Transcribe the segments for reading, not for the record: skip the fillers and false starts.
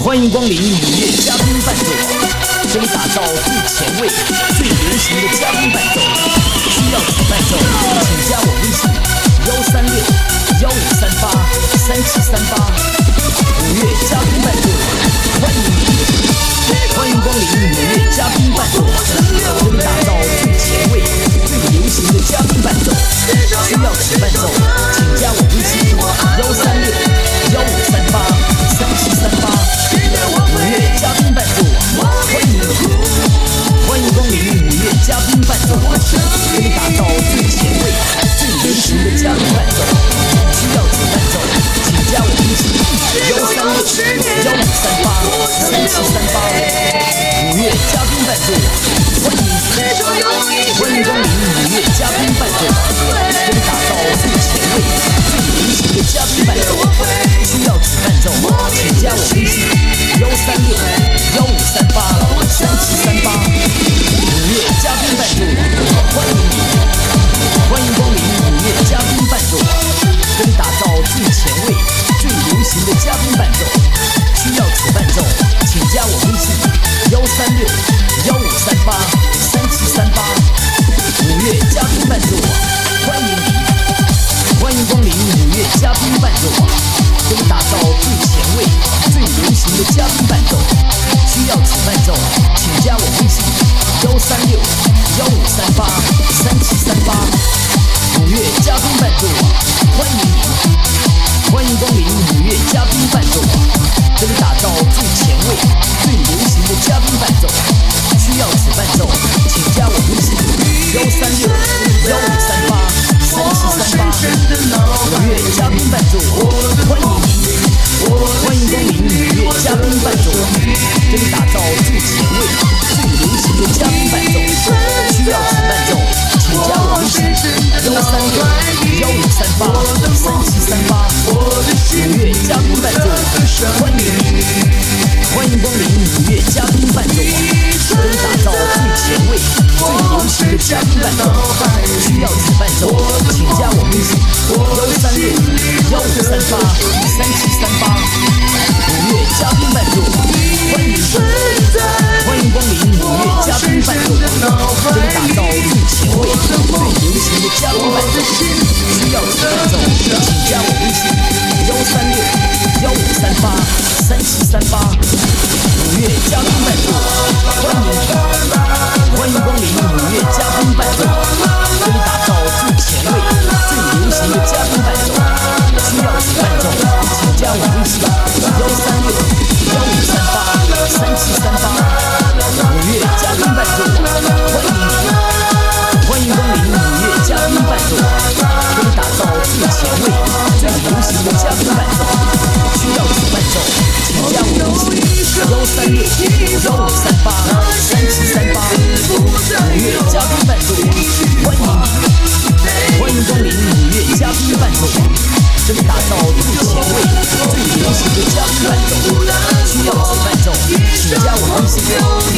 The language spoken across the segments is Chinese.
欢迎光临五月嘉宾伴奏，给你打造最前卫、最流行的嘉宾伴奏。需要此伴奏，请加我微信136-1538-3738。五月嘉宾伴奏，欢迎你！欢迎光临五月嘉宾伴奏，给你打造最前卫、最流行的嘉宾伴奏。需要此伴奏，请加我微信136-1538-3738。五月嘉宾伴奏，欢迎你！欢迎光临五月嘉宾伴奏，给你打造最前卫、最流行的嘉宾伴奏。需要此伴奏，请加我微信136-1538-3738。五月嘉宾伴奏，欢迎你！欢迎光临五月嘉宾伴奏，给你打造最前卫、最流行的嘉宾伴奏。需要此伴奏，请加我微信136-1538-3738。五月嘉宾伴奏，欢迎你！欢迎光临五月嘉宾伴奏，给你打造最前卫、最流行的嘉宾伴奏。需要此伴奏，请加我微信136-1538-3738。五月嘉宾伴奏，欢迎你！欢迎光临五月嘉宾伴奏，给你打造最前卫、最流行的嘉宾伴奏。需要此伴奏，请加我微信136-1538-3738。五月嘉宾伴奏，欢迎你！欢迎光临五月嘉宾伴奏，给你打造最前卫、最流行的嘉宾伴奏。需要此伴奏，请加我微信136-1538-3738。五月嘉宾伴奏，欢迎你！欢迎光临五月嘉宾伴奏，给你打造最前卫、最流行的嘉宾伴奏。需要此伴奏，请加我微信136-1538-3738。五月嘉宾伴奏，欢迎你！欢迎光临五月嘉宾伴奏，给你打造最前卫、最流行的嘉宾伴奏。需要此伴奏，请加我微信136-1538-3738。五月嘉宾伴奏，欢迎你！欢迎光临五月嘉宾伴奏，给你打造最前卫、最流行的嘉宾伴奏。需要此伴奏，请加我微信136-1538-3738。五月嘉宾伴奏，欢迎你！欢迎光临五月嘉宾伴奏，给你打造最前卫、最流行的嘉宾伴奏。需要此伴奏，请加我微信136-1538-3738。五月嘉宾伴奏，欢迎你！欢迎光临五月嘉宾伴奏，给你打造最前卫、最流行的嘉宾伴奏。需要此伴奏，请加我微信136-1538-3738。五月嘉宾伴奏，欢迎你！欢迎光临五月嘉宾伴奏，给你打造最前卫、最流行的嘉宾伴奏。需要此伴奏，请加我微信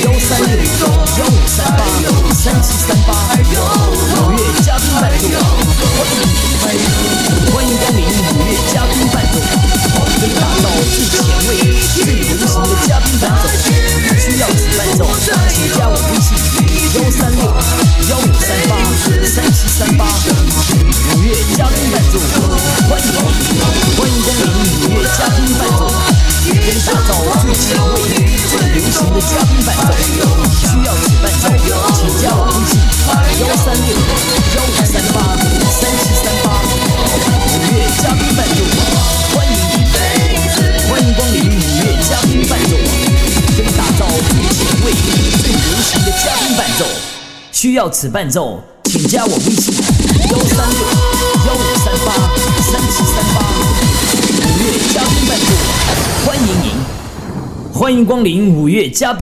136-1538-3738。五月嘉宾伴奏，欢迎你！欢迎光临五月嘉宾伴奏，给你打造最前卫、最流行的嘉宾伴奏。需要此伴奏，请加我微信136-1538-3738。五月嘉宾伴奏，欢迎你！欢迎光临五月嘉宾伴奏，给你打造最前卫、最流行的嘉宾伴奏。需要此伴奏，请加我微信136-1538-3738。五月嘉宾伴奏，欢迎你！欢迎光临五月嘉宾伴奏，给你打造最前卫、最流行的嘉宾伴奏。需要此伴奏，请加我微信136-1538-3738。五月嘉宾伴奏，欢迎你！欢迎光临五月嘉宾。